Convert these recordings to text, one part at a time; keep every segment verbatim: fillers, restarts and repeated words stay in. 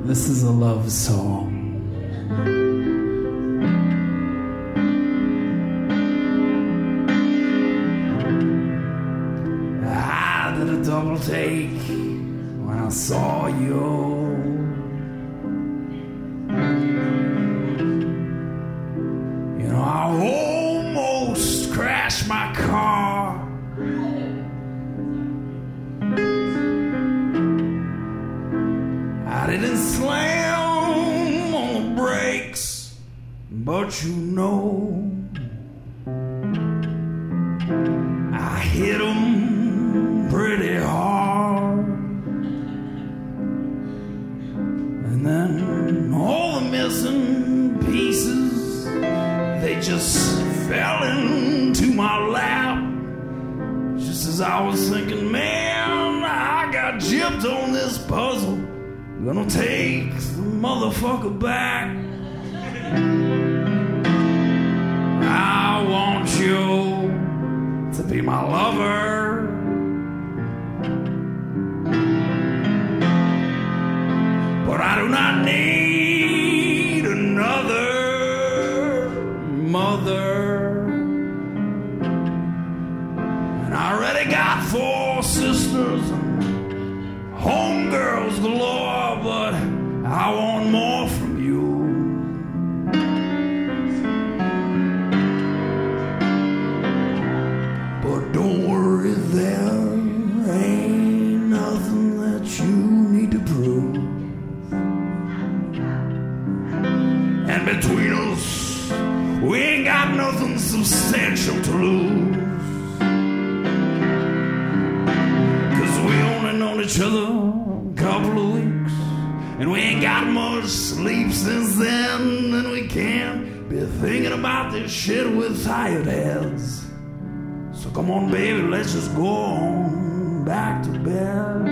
This is a love song. I did a double take when I saw you. You know, I almost crashed my car. I didn't slam on the brakes, but you know I hit them pretty hard. And then all the missing pieces, they just fell into my lap. Just as I was thinking, man, I got gypped on this puzzle. I'm gonna take the motherfucker back. I want you to be my lover. But I do not need another mother. And I already got four sisters and homegirls galore, but I want more from you. But don't worry, there ain't nothing that you need to prove. And between us, we ain't got nothing substantial to lose. Cause we only known each other a couple of weeks, and we ain't got much sleep since then, and we can't be thinking about this shit with tired heads. So come on, baby, let's just go on back to bed.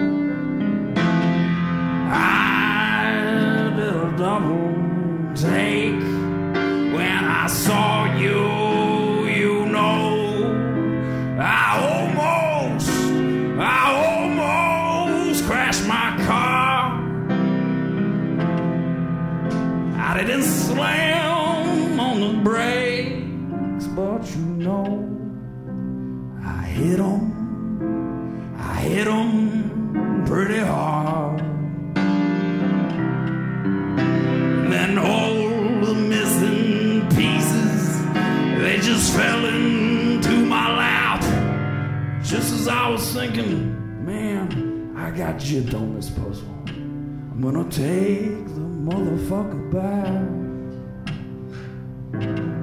I did a double take when I saw you, you know. I almost, I almost crashed my car. I didn't slam on the brakes, but you know I hit 'em, I hit 'em pretty hard. And then all the missing pieces, they just fell into my lap. Just as I was thinking, man, I got gypped on this puzzle. I'm gonna take the motherfucker back.